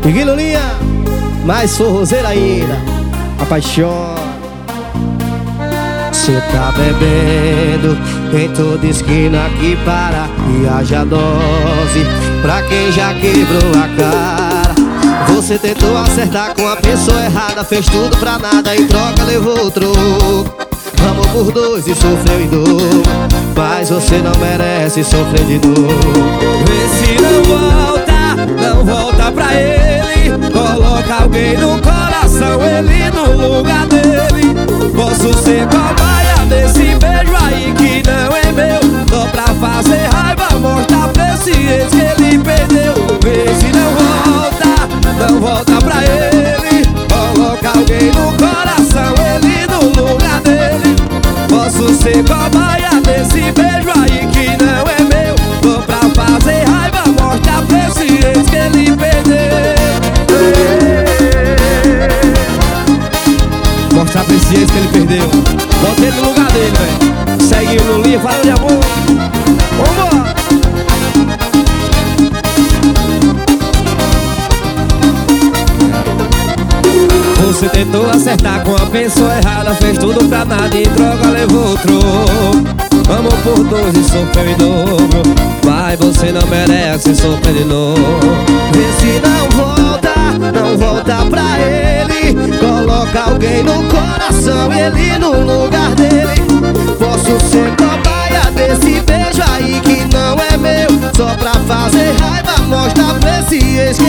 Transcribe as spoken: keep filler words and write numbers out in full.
Miguel Lulinha, mais forrozeira ainda. Apaixona. Cê tá bebendo em toda esquina que para e haja dose pra quem já quebrou a cara. Você tentou acertar com a pessoa errada, fez tudo pra nada, em troca levou o troco. Amou por dois e sofreu em dobro, mas você não merece sofrer de novo. Vê se não volta, não volta pra ele. Coloca alguém no coração, ele no lugar dele. Posso ser cobaia desse beijo aí que não é meu, só pra fazer raiva, mostrar pra esse ex que ele perdeu. Vê se não volta, não volta pra ele. Coloca alguém no coração, ele no lugar dele. Posso ser cobaia desse beijo aí que não é meu, só pra fazer raiva, mostrar pra esse ex que ele perdeu. Mostrar pra esse ex que ele perdeu. Bota ele no lugar dele, velho. Segue o Lulinha, fala de amor. Vambora! Você tentou acertar com a pessoa errada, fez tudo pra nada e em troca levou outro. Amou por dois e sofreu em dobro, mas você não merece sofrer de novo. Vê se não volta, não volta pra ele. Coloca alguém no coração, ele no lugar dele. Posso ser cobaia desse beijo aí que não é meu, só pra fazer raiva, mostra pra esse ex que